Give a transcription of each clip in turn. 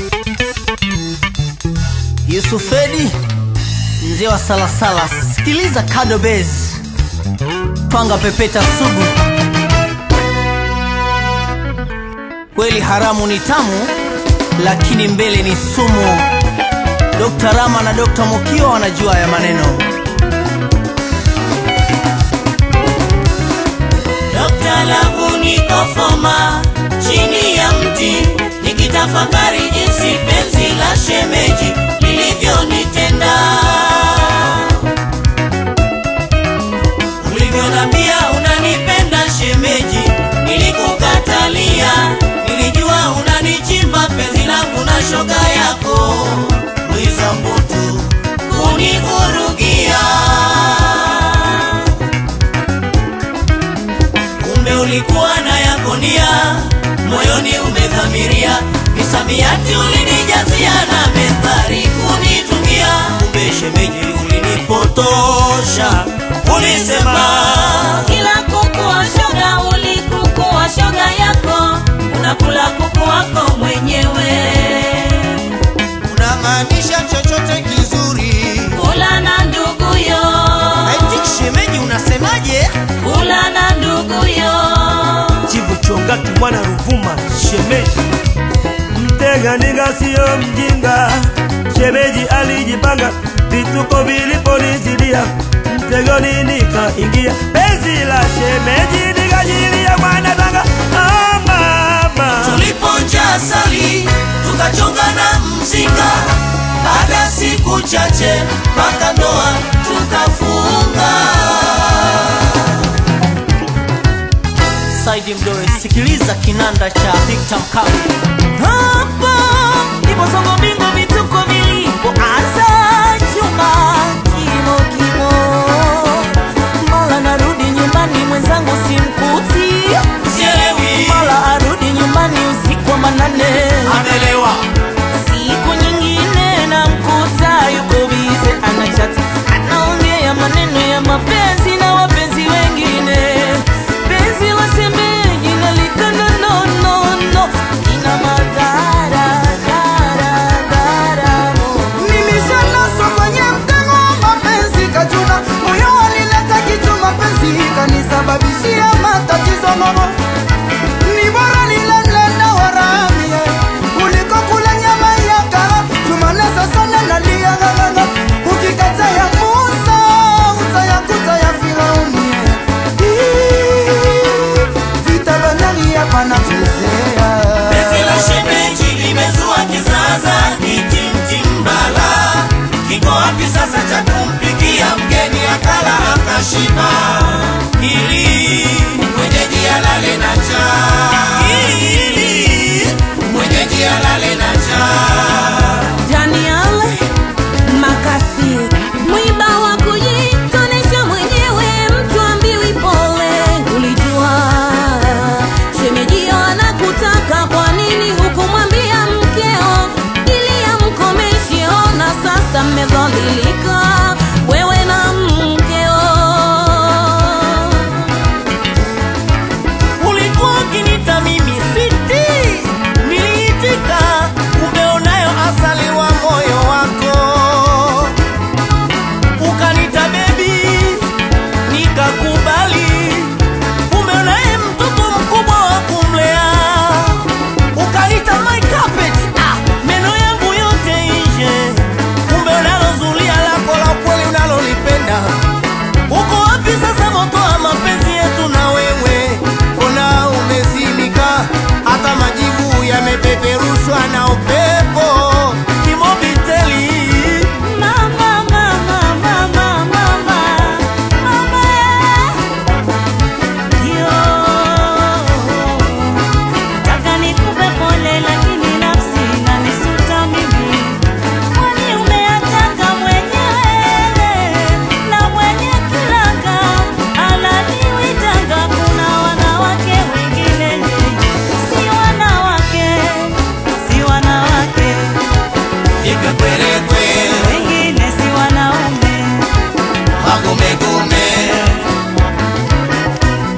Yusufedi mzee wa salasala, sikiliza Kado Bez, twanga pepeta sugu. Kweli haramu ni tamu, lakini mbele ni sumu. Dr. Rama na Dr. Mukio wanajua ya maneno. Dr. Lavu niko foma chini ya mti, nikitafakari jinsi penzi la shemeji lilivyonitenda. Ulivyonambia unanipenda shemeji, nilikukatalia. Nilijua unanichimba penzi langu na shoga yako Luiza Mbutu kunivurugia. Kumbe ulikuwa na yako nia, moyoni umedhamiria. Misamiati ulinijazia na methari kunitungia. Kumbe shemeji ulinipotosha, ulisema kila kuku wa shoga ulikuku wa shoga yako, unakula kuku wako mwenyewe. unamaanisha chochote kizuri, Kula na nduguyo. Eti shemeji unasemaje? Kula na nduguyo. Chivu Chongaki mwana Ruvuma, shemeji mtega ninga sio mjinga. Shemeji alijipanga, vituko viliponizidia, mtegoni nikaingia. Penzi la shemeji nikajilia mwana tanga. Mama tuliponja asali tukachonga na mzinga. Baada siku chache mpaka ndoa tukafunga. Saidi Mdoe, sikiliza kinanda cha Victor Mkamu. Hapo ndipo songo bingo vituko vilipo anza chuma kimo kimo. Mala narudi nyumbani mwenzangu simkuti. Sielewi Mala arudi nyumbani usiku wa manane. amelewa. Siku nyingine na mkuta yuko bize anachati, anaongea maneno ya mapenzi na wapenzi wengine. Penzi la shemeji nalikana no no no, ina madhara dara no. Nimishanaswa kwenye mkango wa mapenzi kachuna, moyo alileta kitu mapenzi kanisababishia matatizo mama. Ni bora nile mlenda wa ramie kuliko kula nyama ya kara. Tumanesa sana nalia nganganga, ukikata ya Musa utayakuta ya Firauni. Vita banani ya panachezea. Penzi la shemeji limezua kizaza kitimtimbala. Kiko wapi sasa cha kumpikia mgeni akala akashiba, ili mwenyeji alale na njaa, ili mwenyeji alale na njaa. Daniel Makasi, mwiba wa kujitonesha mwenyewe, mtu ambiwi pole. Ulijua shemeji anakutaka, kwa nini hukumwambia mkeo ili amkomeshe? Ona sasa mmedhalilika wewe na mkeo. Ulikuwa ukinita mimi siti, niliitika. Kumbe unayo asali wa moyo wako. Ukanita baby, nikakubali. Kumbe unaye mtoto mkubwa wa kumlea. Ukanita my carpet, meno yangu yote nje. Kumbe unalo zulia lako la kweli unalolipenda. Uko wapi sasa moto wa mapenzi yetu na wewe? Ona umezimika, hata majibu yamepeperushwa na upepo. Kimobiteli Mama, mama, mama, mama, mama, yo. Nataka nikupe pole lakini nafsi inanisuta mimi. Kwani umeyataka mwenyewe na mwenye kilanga ananiwitanga. Kuna wanawake wengine si wanawake, si wanawake Ikakwerekwe wengine si wanaume. magumegume.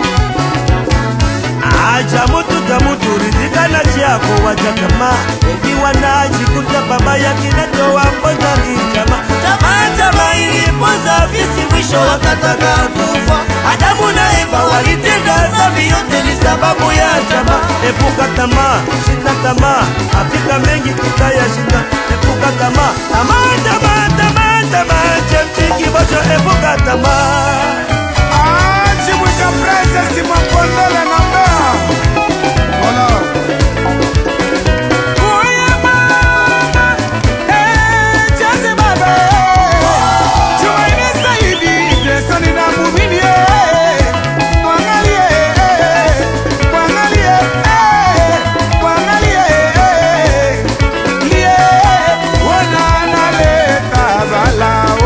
acha mutu tamutu rizika na chako wacha tamaa. wanajikuta babaya kinachowaponza ni tamaa. Tamaa ilipoza visi, mwisho wakataka kufa. Adamu na Eva walitenda dhambi, yote ni sababu ya tamaa. Epuka tamaa, shinda tamaa, hakika mengi tutayashinda. Epuka tamaa, chemchiki bosho, epuka tamaa. Chimwika Princess Mapondele na Mbea. Hola. Uye mama, chazi baba, chuwaini saidi, jesani na mumini, mwangalie, liye, wana leta balao.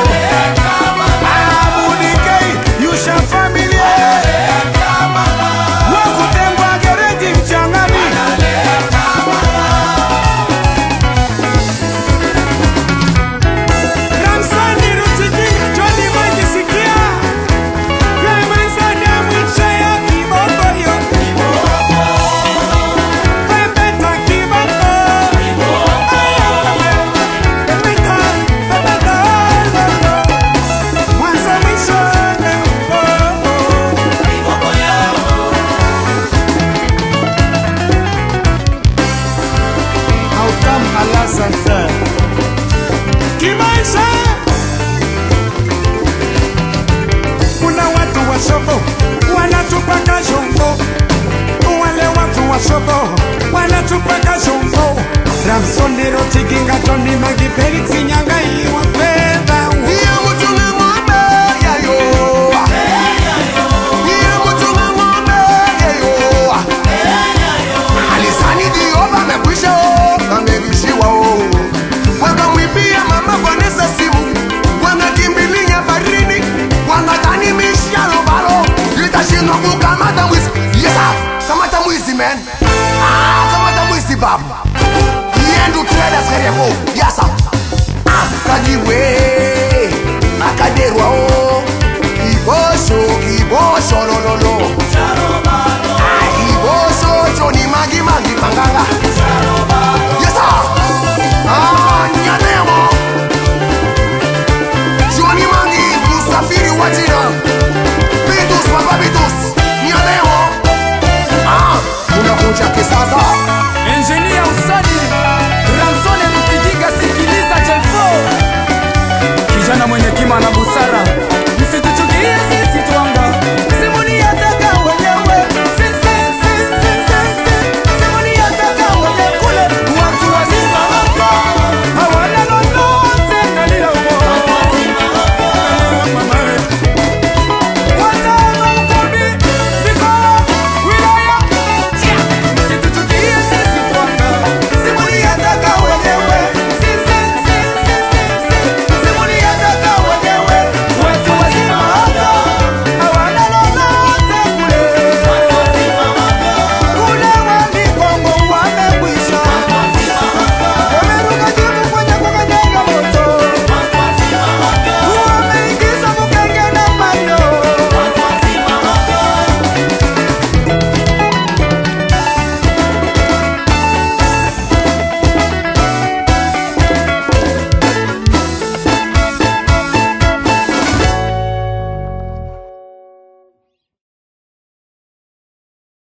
Kimaisha kuna watu wa soko wanatupaka shongo, wale watu wa soko wanatupaka shongo. Ramsoni Rotikinga Tony Magi Felix Nyangai wa fedha hiyo mutuna ngombe yayo, hiyo mutuna ngombe yayo, alisani Dioba mekwisha amerushiwa wakamwibia mama Vanessa simu, wanakimbilia barini, wanadhani mishia lobalo itashindwa kukamata mwizi. Yes sir, kamata mwizi man, kamata mwizi babu, yendu traders kareko. Yes sir, kajiwe akaderwa kibosho no